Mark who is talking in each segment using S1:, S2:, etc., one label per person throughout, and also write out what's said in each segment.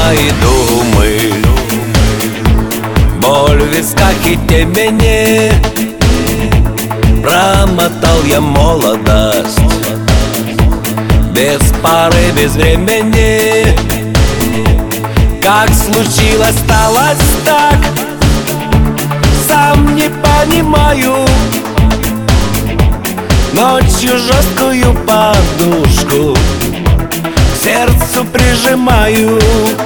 S1: мои думы, боль в висках и темени. Промотал я молодость без пары, без времени. Как случилось, сталось так, сам не понимаю. Ночью жесткую подушку к сердцу прижимаю.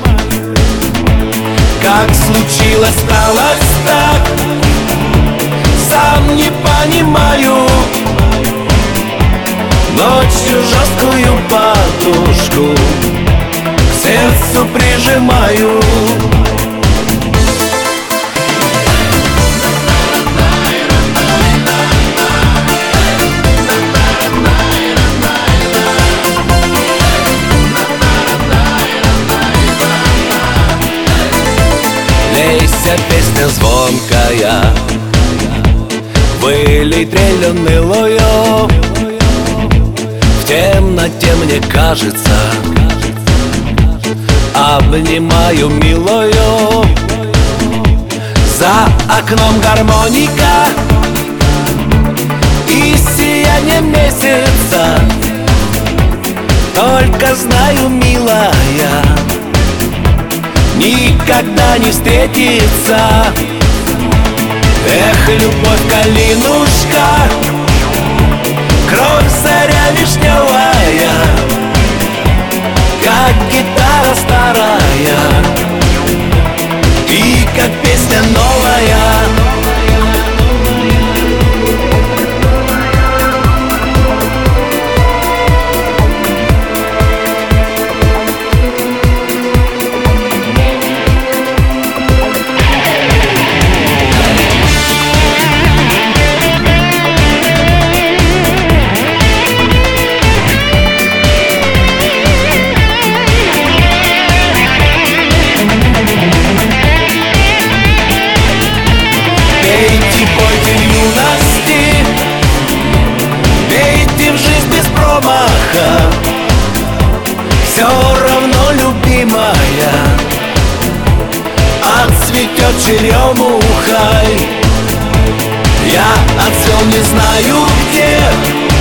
S1: Как случилось, сталось так, сам не понимаю. Ночью жесткую подушку к сердцу прижимаю. Лейся, песня звонкая, вылей трель унылую. В темноте мне кажется, обнимаю милую. За окном гармоника и сияние месяца. Только знаю, милая, никогда не встретиться. Эх, любовь, калинушка, кровь, заря вишневая, как гитара старая и как песня новая. Пейте, пойте в юности, пейте в жизнь без промаха. Все равно, любимая, отцветет черемухой. Я отцвел не знаю где,